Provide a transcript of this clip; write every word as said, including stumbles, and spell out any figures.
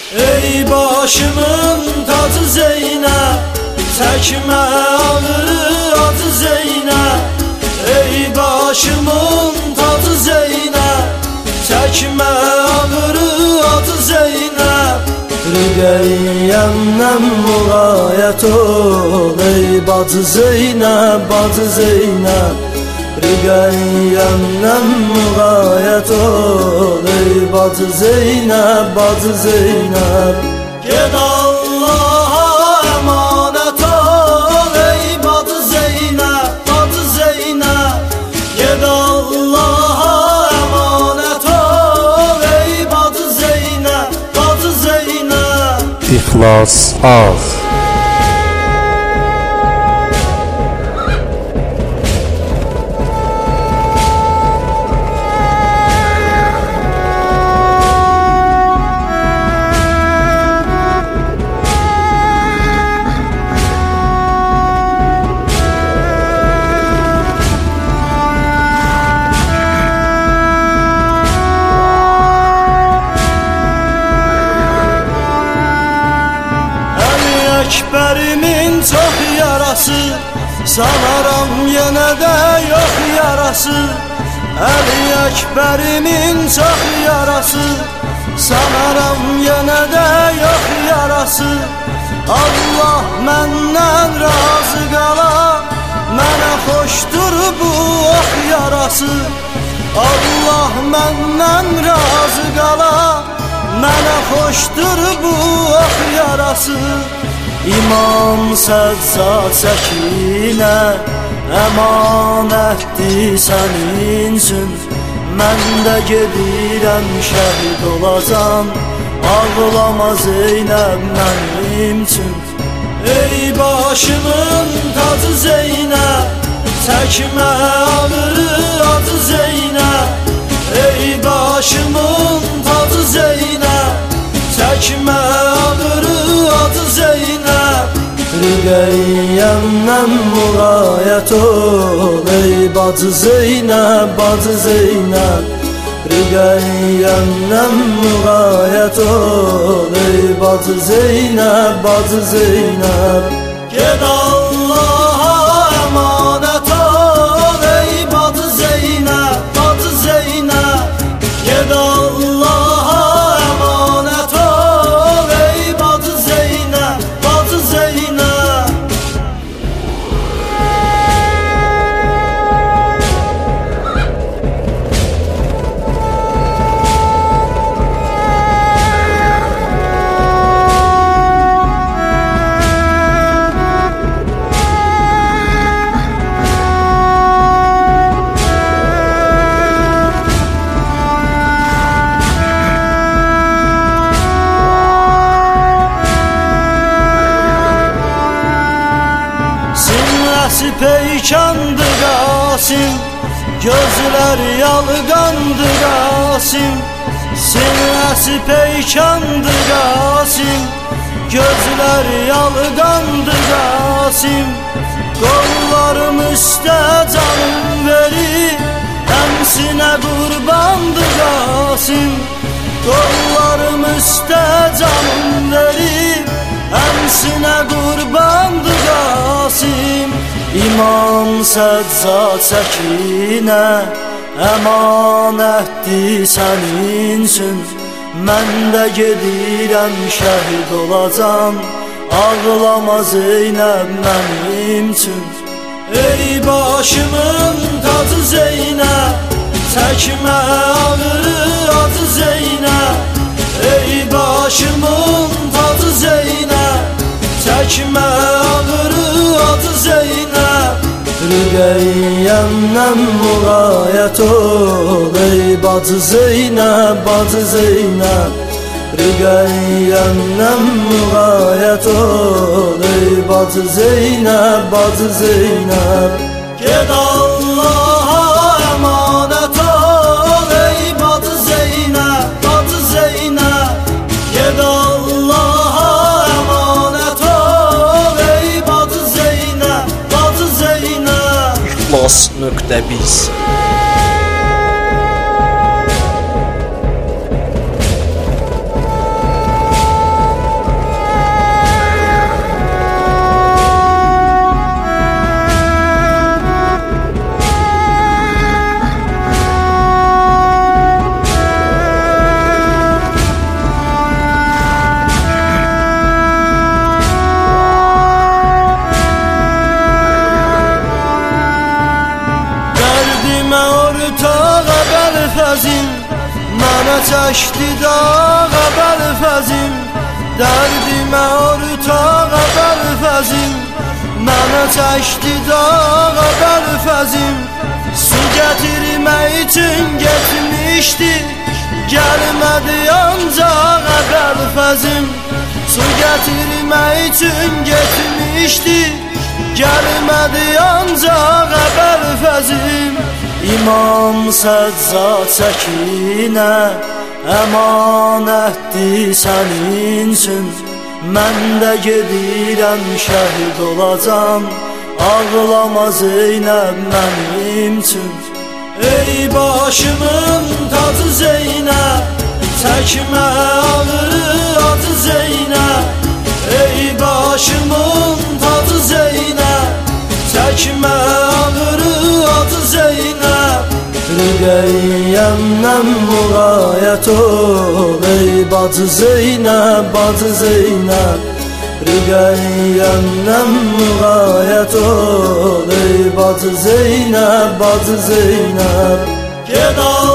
Ey başımın tacı Zeynep, çəkmə ağrı acı Zeynep. Ey başımın tacı Zeynep, çəkmə ağrı acı Zeynep. Rüqəyyəmdən müğayət ol, ey bacı Zeynep, bacı Zeynep. Rüqəyyəmdən müğayət ol, ey bacı Zeynep, bacı Zeynep. Ged Allah'a emanet ol, ey bacı Zeynep, bacı Zeynep. Ged Allah'a emanet ol, ey bacı Zeynep, bacı Zeynep. İxlas az. Əkbərimin çox yarası, sanaram yenə də yox yarası. Əli Əkbərimin çox yarası, sanaram yenə də yox yarası. Allah məndən razı qala, mənə xoşdur bu ox yarası. Allah məndən razı qala, mənə xoşdur bu ox yarası. İmam Səccad Səkinə əmanətdir sənin üçün. Mən də gedirəm şəhid olacam, ağlama Zeynəb mənim üçün. Ey başımın tacı Zeynəb, çəkmə ağrı acı Zeynəb. Ey başımın tacı Zeynəb, çəkmə ağrı acı Zeynep. Rüqəyyəmdən müğayət ol, ey bacı Zeynep, bacı Zeynep. Rüqəyyəmdən müğayət ol, ey bacı Zeynep, bacı Zeynep. Ged Allah'a emanet ol, ey bacı Zeynep, bacı Zeynep. Ged Allah'a emanet ol, ey bacı Zeynep, bacı Zeynep. Sinəsi peykandı Qasim, gözlər yalğandı Qasim. Sinəsi peykandı Qasim, gözlər yalğandı Qasim. Qollarım üstə canım verir, əmsinə qurbandı Qasim. Qollarım üstə canım verir, əmsinə qurbandı Qasim. İmam Səccad Səkinə əmanətdir sənin üçün. Mən də gedirəm şəhid olacam, ağlama Zeynəb mənim üçün. Ey başımın tacı Zeynəb, çəkmə ağrı acı Zeynəb. Ey başımın tacı Zeynəb, çəkmə ağrı acı Zeynəb. Rüqəyyəmdən müğayət ol, ey bacı Zeynep, bacı Zeynep. Rüqəyyəmdən müğayət ol, ey bacı Zeynep, bacı Zeynep. Ged Allah'a emanet ol, ey bacı Zeynep, bacı Zeynep. Ged Allah'a emanet ol, ey bacı Zeynep, bacı Zeynep. İxlas nöqtə biz. çəkdi dağa bəlfəzim, dərdimə ortağa bəlfəzim. Mənə çəkdi dağa bəlfəzim, su gətirmək üçün getmişdi, gəlmədi ancaq bəlfəzim. Su gətirmək üçün getmişdi, gəlmədi ancaq bəlfəzim. İmam Səccad çəkinə əmanətdir sənin üçün. Mən də gedirəm şəhid olacam, ağlama Zeynəb mənim üçün. Ey başımın tacı Zeynəb, çəkmə ağrı acı Zeynəb. Ey başımın tacı Zeynəb, çəkmə ağrı acı Zeynəb. Rüqəyyəmdən müğayət ol, ey bacı Zeynəb, bacı Zeynəb. Rüqəyyəmdən müğayət ol, ey bacı Zeynəb, bacı Zeynəb. Get